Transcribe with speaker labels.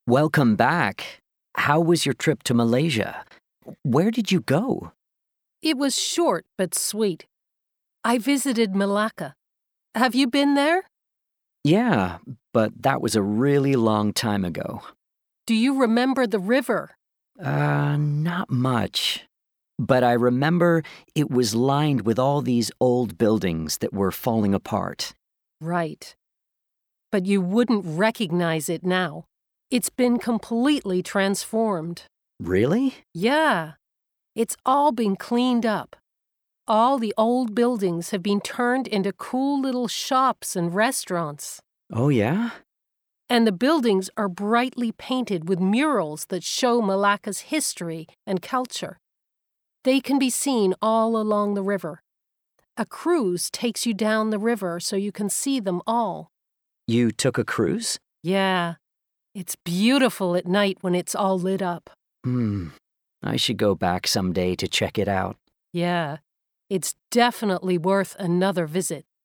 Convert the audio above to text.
Speaker 1: Welcome back. How was your trip to Malaysia? Where did you go?
Speaker 2: It was short but sweet. I visited Malacca. Have you been there?
Speaker 1: Yeah, but that was a really long time ago.
Speaker 2: Do you remember the river?
Speaker 1: Not much. But I remember it was lined with all these old buildings that were falling apart.
Speaker 2: Right. But you wouldn't recognize it now. It's been completely transformed.
Speaker 1: Really?
Speaker 2: Yeah. It's all been cleaned up. All the old buildings have been turned into cool little shops and restaurants.
Speaker 1: Oh, yeah?
Speaker 2: And the buildings are brightly painted with murals that show Malacca's history and culture. They can be seen all along the river. A cruise takes you down the river so you can see them all.
Speaker 1: You took a cruise?
Speaker 2: Yeah. It's beautiful at night when it's all lit up.
Speaker 1: I should go back someday to check it out.
Speaker 2: Yeah. It's definitely worth another visit.